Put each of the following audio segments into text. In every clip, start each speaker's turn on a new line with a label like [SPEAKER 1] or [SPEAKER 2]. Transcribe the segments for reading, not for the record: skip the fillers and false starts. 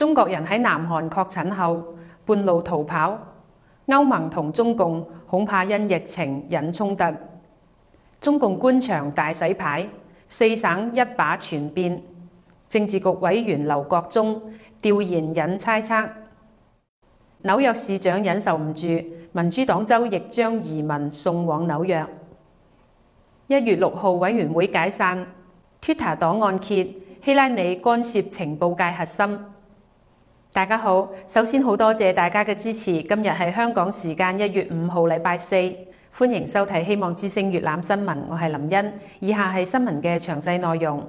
[SPEAKER 1] 中國人喺南韓確診後半路逃跑，歐盟同中共恐怕因疫情引衝突。中共官場大洗牌，4省一把全變。政治局委員劉國中調研引猜測。紐約市長忍受唔住，民主黨州亦將移民送往紐約。1月6號委員會解散 ，Twitter 檔案揭希拉里干涉情報界核心。大家好，首先好多謝大家嘅支持。今日係香港時間1月5號禮拜四，歡迎收睇希望之聲粵覽新聞，我係林茵。以下係新聞嘅詳細內容。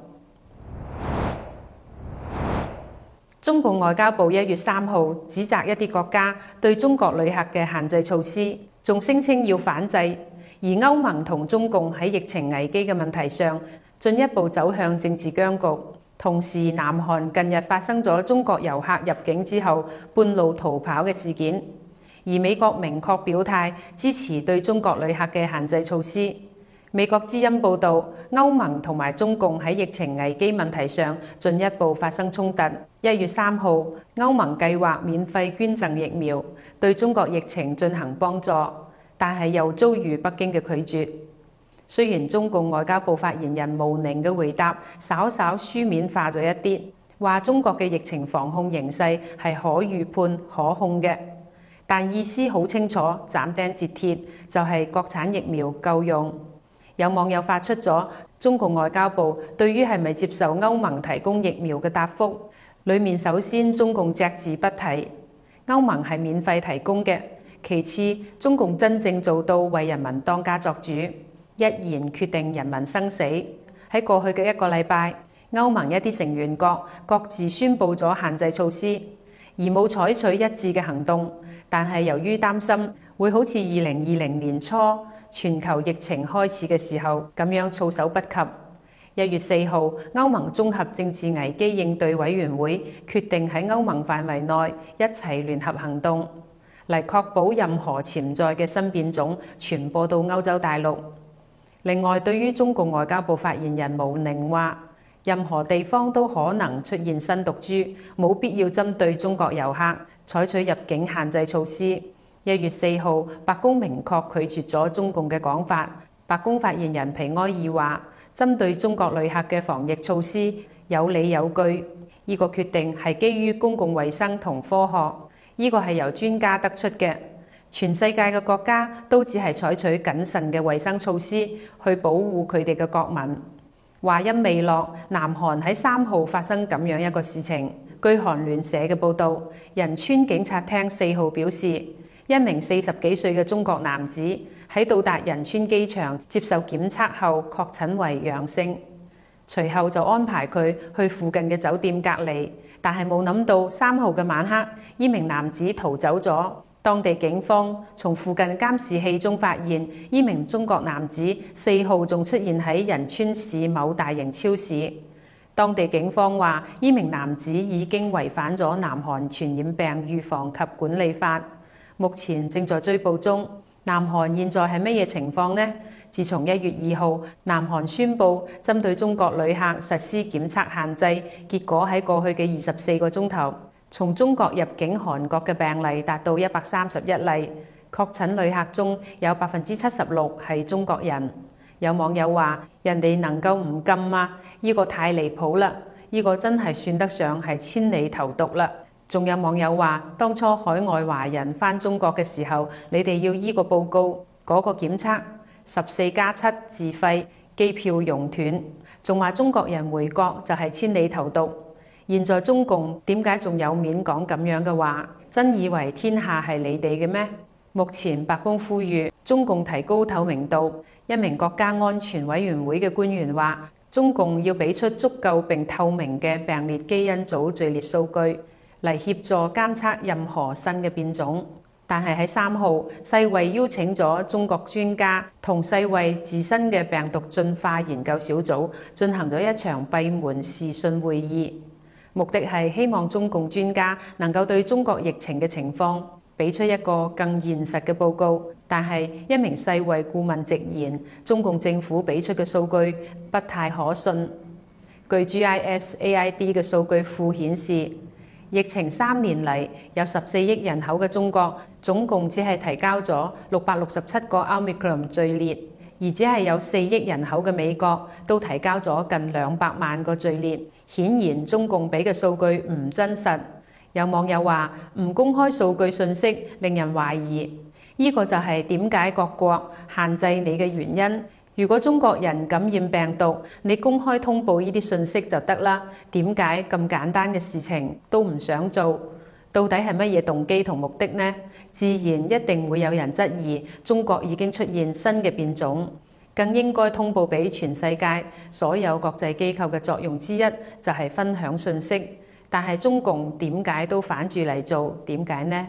[SPEAKER 1] 中共外交部1月3號指責一啲國家對中國旅客嘅限制措施，仲聲稱要反制。而歐盟同中共喺疫情危機嘅問題上進一步走向政治僵局。同時，南韓近日發生咗中國遊客入境之後半路逃跑嘅事件，而美國明確表態支持對中國旅客嘅限制措施。美國之音報導，歐盟同埋中共喺疫情危機問題上進一步發生衝突。1月3號，歐盟計劃免費捐贈疫苗，對中國疫情進行幫助，但係又遭遇北京嘅拒絕。雖然中共外交部發言人毛寧嘅回答稍稍書面化咗一啲，話中國嘅疫情防控形勢係可預判可控嘅，但意思好清楚，斬釘截鐵，就係國產疫苗夠用。有網友發出咗中共外交部對於係咪接受歐盟提供疫苗嘅答覆，裡面首先中共隻字不提，歐盟係免費提供嘅；其次，中共真正做到為人民當家作主，一言決定人民生死。喺過去嘅1個禮拜，歐盟一啲成員國各自宣布咗限制措施，而冇採取一致嘅行動。但係由於擔心會好似2020年初全球疫情開始嘅時候咁樣措手不及，1月4號，歐盟綜合政治危機應對委員會決定喺歐盟範圍內一齊聯合行動，嚟確保任何潛在嘅新變種傳播到歐洲大陸。另外，對於中共外交部發言人毛寧話，任何地方都可能出現新毒株，冇必要針對中國遊客採取入境限制措施。1月4號，白宮明確拒絕咗中共嘅講法。白宮發言人皮埃爾話，針對中國旅客嘅防疫措施有理有據，呢個決定係基於公共衛生同科學，呢個係由專家得出嘅。全世界嘅國家都只係採取謹慎嘅衛生措施去保護佢哋嘅國民。話音未落，南韓喺3號發生咁樣一個事情。據韓聯社嘅報導，仁川警察廳4號表示，一名40幾歲嘅中國男子喺到達仁川機場接受檢測後確診為陽性，隨後就安排佢去附近嘅酒店隔離。但係冇諗到3號嘅晚黑，呢名男子逃走咗。當地警方從附近監視器中發現，呢名中國男子4號仲出現喺仁川市某大型超市。當地警方話，呢名男子已經違反咗南韓傳染病預防及管理法，目前正在追捕中。南韓現在係乜嘢情況呢？自從1月2號，南韓宣布針對中國旅客實施檢測限制，結果喺過去嘅24個鐘頭，從中國入境韓國嘅病例達到131例，確診旅客中有76%係中國人。有網友話：人哋能夠唔禁啊？呢個太離譜啦！呢個真係算得上係千里投毒啦！仲有網友話：當初海外華人返中國嘅時候，你哋要依個報告，嗰個檢測14+7自費，機票熔斷，仲話中國人回國就係千里投毒。現在中共點解仲有面講咁樣嘅話？真以為天下係你哋嘅咩？目前白宮呼籲中共提高透明度。一名國家安全委員會嘅官員話，中共要俾出足夠並透明嘅病列基因組序列數據，嚟協助監測任何新嘅變種。但係喺3號，世衛邀請咗中國專家同世衛自身嘅病毒進化研究小組進行咗一場閉門視訊會議。目的係希望中共專家能夠對中國疫情嘅情況俾出一個更現實嘅報告，但係一名世衛顧問直言，中共政府俾出嘅數據不太可信。據 GISAID 嘅數據庫顯示， 疫情3年嚟，有14億人口嘅中國，總共只係提交咗667個 Omicron 序列，而只係有4億人口嘅美國都提交咗近200萬個序列。顯然中共俾嘅數據唔真實。有網友話唔公開數據信息令人懷疑，呢個就係點解各國限制你嘅原因。如果中國人感染病毒，你公開通報呢啲信息就得啦。點解咁簡單嘅事情都唔想做？到底係乜嘢動機同目的呢？自然一定會有人質疑中國已經出現新嘅變種，更應該通報俾全世界所有國際機構嘅作用之一就係分享信息。但係中共點解都反住嚟做？點解呢？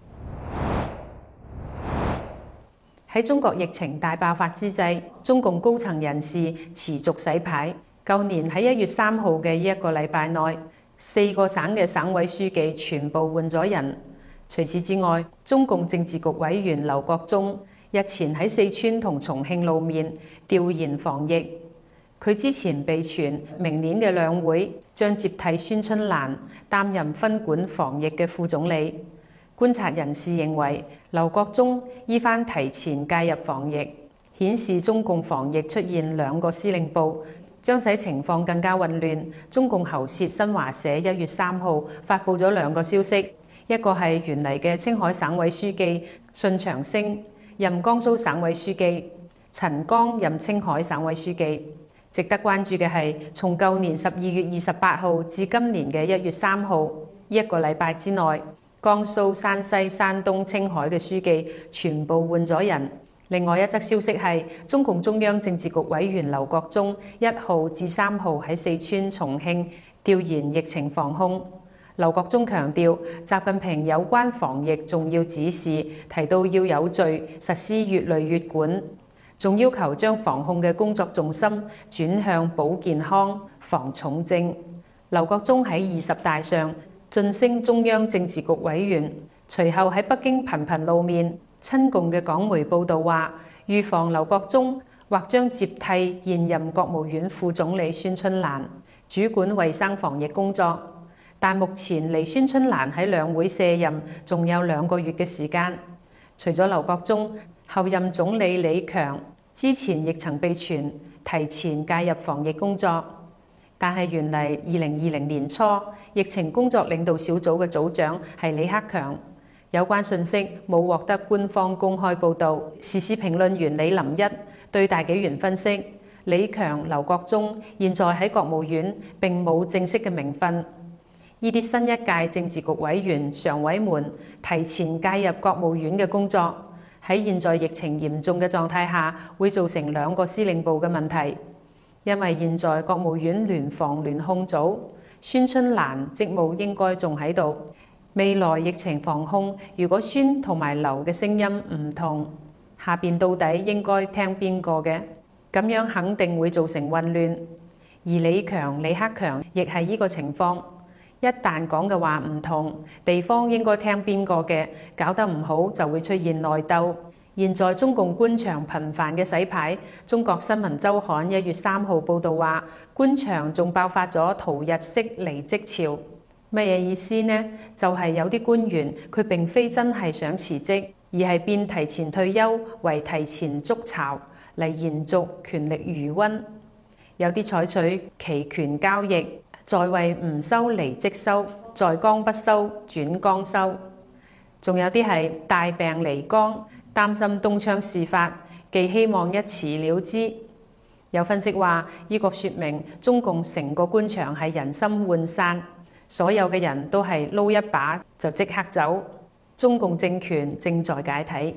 [SPEAKER 1] 喺中國疫情大爆發之際，中共高層人士持續洗牌。舊年喺1月3號嘅呢一個禮拜內，4個省嘅省委書記全部換咗人。除此之外，中共政治局委員劉國中日前喺四川同重慶露面調研防疫。佢之前被傳明年嘅兩會將接替孫春蘭擔任分管防疫嘅副總理。觀察人士認為，劉國中依番提前介入防疫，顯示中共防疫出現2個司令部，將使情況更加混亂。中共喉舌新華社1月3號發布咗2個消息，一個係原嚟嘅青海省委書記信長星任江蘇省委書記，陳剛任青海省委書記。值得關注嘅係，從舊年12月28號至今年嘅1月3號一個禮拜之內，江蘇、山西、山東、青海嘅書記全部換咗人。另外一則消息係，中共中央政治局委員劉國中1號至3號喺四川、重慶調研疫情防控。劉國中強調，習近平有關防疫重要指示提到要有序實施乙類乙管，仲要求將防控嘅工作重心轉向保健康、防重症。劉國中喺20大上晉升中央政治局委員，隨後喺北京頻頻露面。親共嘅港媒報導話，預防劉國中或將接替現任國務院副總理孫春蘭，主管衛生防疫工作。但目前離孫春蘭喺兩會卸任仲有2個月嘅時間。除咗劉國中，後任總理李強之前亦曾被傳提前介入防疫工作。但係原嚟2020年初，疫情工作領導小組嘅組長係李克強，有關信息冇獲得官方公開報導。時事評論員李林一對大紀元分析，李強、劉國中現在喺國務院並冇正式嘅名分，呢啲新一屆政治局委員、常委們提前介入國務院嘅工作，喺現在疫情嚴重嘅狀態下，會造成2個司令部嘅問題。因為現在國務院聯防聯控組孫春蘭職務應該仲喺度，未來疫情防控如果孫同埋劉嘅聲音唔同，下邊到底應該聽邊個嘅？咁樣肯定會造成混亂。而李強、李克強亦係呢個情況，一旦講嘅話唔同，地方應該聽邊個嘅，搞得唔好就會出現內鬥。現在中共官場頻繁嘅洗牌，中國新聞週刊1月3號報導話，官場仲爆發咗逃日式離職潮。乜嘢意思呢？就係有啲官員佢並非真係想辭職，而係變提前退休為提前築巢嚟延續權力餘溫。有啲採取期權交易，在位唔收離職收，在崗不收轉崗收。仲有啲係大病離崗，擔心東窗事發，既希望一辭了之。有分析話，呢個說明中共成個官場係人心渙散，所有嘅人都係撈一把就即刻走。中共政權正在解體。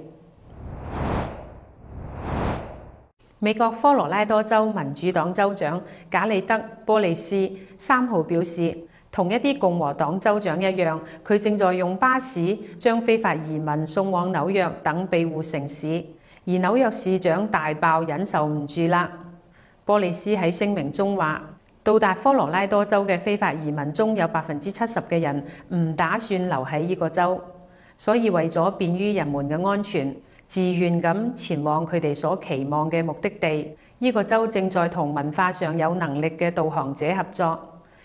[SPEAKER 1] 美國科羅拉多州民主黨州長賈里德·波利斯3號表示，同一啲共和黨州長一樣，佢正在用巴士將非法移民送往紐約等庇護城市，而紐約市長大爆忍受唔住啦。波利斯喺聲明中話，到達科羅拉多州嘅非法移民中有70%嘅人唔打算留喺呢個州，所以為咗便於人們嘅安全，自願咁前往佢哋所期望嘅目的地。呢個州正在同文化上有能力嘅導航者合作。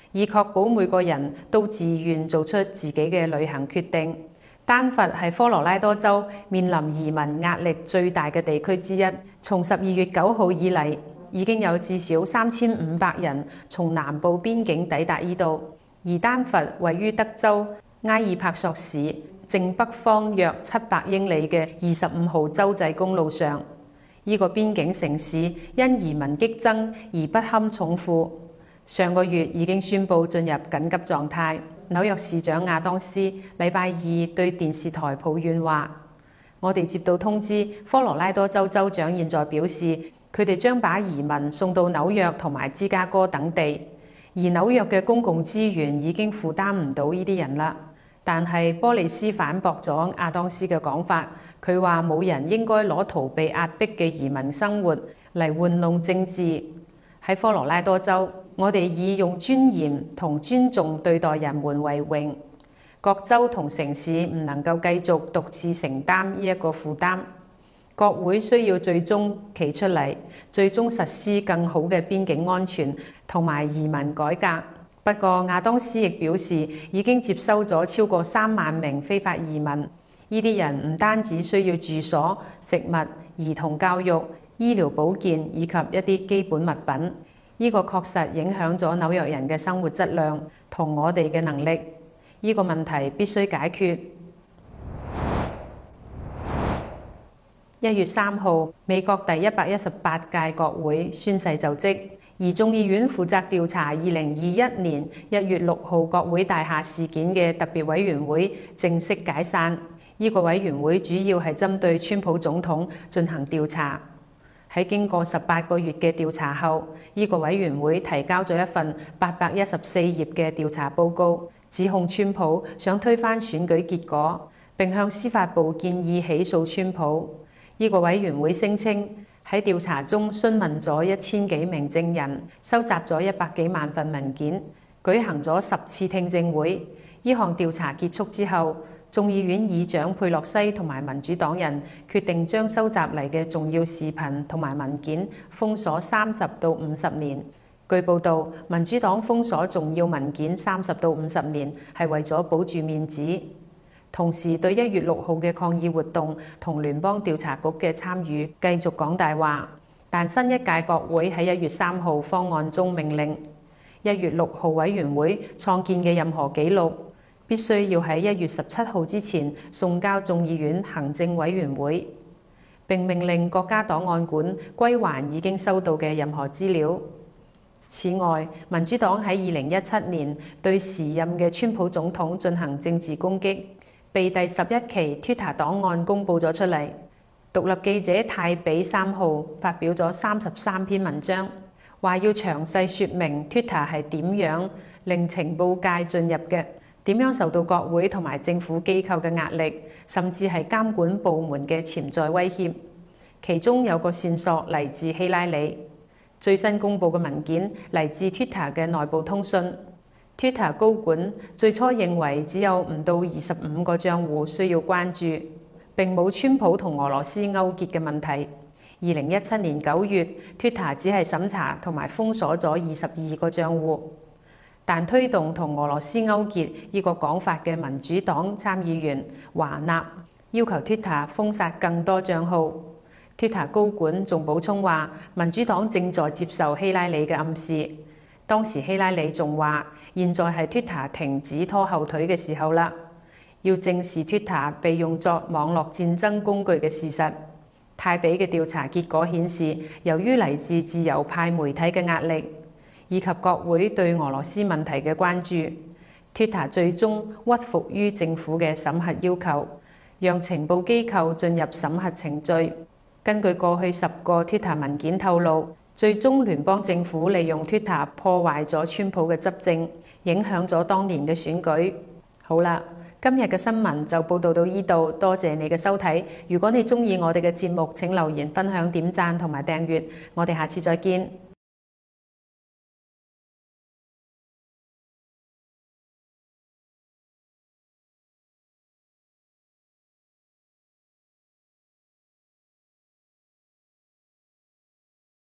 [SPEAKER 1] 以確保每個人都自願做出自己嘅旅行決定。丹佛係科羅拉多州面臨移民壓力最大嘅地區之一。從12月9號以嚟，已經有至少3500人從南部邊境抵達呢度。而丹佛位於德州埃爾帕索市正北方約700英里嘅25號州際公路上。呢個邊境城市因移民激增而不堪重負，上個月已經宣布進入緊急狀態。紐約市長亞當斯禮拜二對電視台抱怨話：我哋接到通知，科羅拉多州州長現在表示，佢哋將把移民送到紐約同埋芝加哥等地，而紐約嘅公共資源已經負擔唔到呢啲人啦。但係波利斯反駁咗亞當斯嘅講法，佢話冇人應該攞逃避壓迫嘅移民生活嚟玩弄政治。喺科羅拉多州，我哋以用尊嚴同尊重對待人們為榮。各州同城市唔能夠繼續獨自承擔呢一個負擔。國會需要最終企出嚟，最終實施更好嘅邊境安全同埋移民改革。不過亞當斯亦表示，已經接收咗超過3萬名非法移民。呢啲人唔單止需要住所、食物、兒童教育、醫療保健以及一啲基本物品。呢個確實影響咗紐約人嘅生活質量同我哋嘅能力。呢個問題必須解決。1月3號，美國第118屆國會宣誓就職。而眾議院負責調查2021年1月6號國會大廈事件嘅特別委員會正式解散。呢個委員會主要係針對川普總統進行調查。喺經過18個月嘅調查後，呢個委員會提交咗一份814頁嘅調查報告，指控川普想推翻選舉結果，並向司法部建議起訴川普。呢個委員會聲稱，喺調查中詢問咗1000幾名證人，收集咗100幾萬份文件，舉行咗10次聽證會。呢項調查結束之後，眾議院議長佩洛西同埋民主黨人決定將收集嚟嘅重要視頻同埋文件封鎖30到50年。據報道，民主黨封鎖重要文件30到50年係為咗保住面子。同時對1月6號嘅抗議活動同聯邦調查局嘅參與繼續講大話，但新一屆國會喺1月3號方案中命令，1月6號委員會創建嘅任何記錄必須要喺1月17號之前送交眾議院行政委員會，並命令國家檔案館歸還已經收到嘅任何資料。此外，民主黨喺2017年對時任嘅川普總統進行政治攻擊，被第11期 Twitter 檔案公佈咗出嚟。獨立記者泰比3號發表咗33篇文章，話要詳細説明 Twitter 係點樣令情報界進入嘅，點樣受到國會同埋政府機構嘅壓力，甚至係監管部門嘅潛在威脅。其中有個線索嚟自希拉里。最新公佈嘅文件嚟自 Twitter 嘅內部通訊。Twitter 高管最初認為只有唔到25個賬戶需要關注，並冇川普同俄羅斯勾結嘅問題。2017年9月 ，Twitter 只係審查同埋封鎖咗22個賬戶，但推動同俄羅斯勾結呢個講法嘅民主黨參議員華納要求 Twitter 封殺更多賬號。Twitter 高管仲補充話，民主黨正在接受希拉里嘅暗示。當時希拉里仲話，現在係 Twitter 停止拖後腿嘅時候啦，要正視 Twitter 被用作網絡戰爭工具嘅事實。泰比嘅調查結果顯示，由於嚟自自由派媒體嘅壓力，以及國會對俄羅斯問題嘅關注， Twitter 最終屈服於政府嘅審核要求，讓情報機構進入審核程序。根據過去10個 Twitter 文件透露，最終聯邦政府利用 Twitter 破壞咗川普嘅執政，影響咗當年嘅選舉。好啦，今日嘅新聞就報道到呢度，多謝你嘅收睇。如果你鍾意我哋嘅節目，請留言、分享、點讚同埋訂閱。我哋下次再見。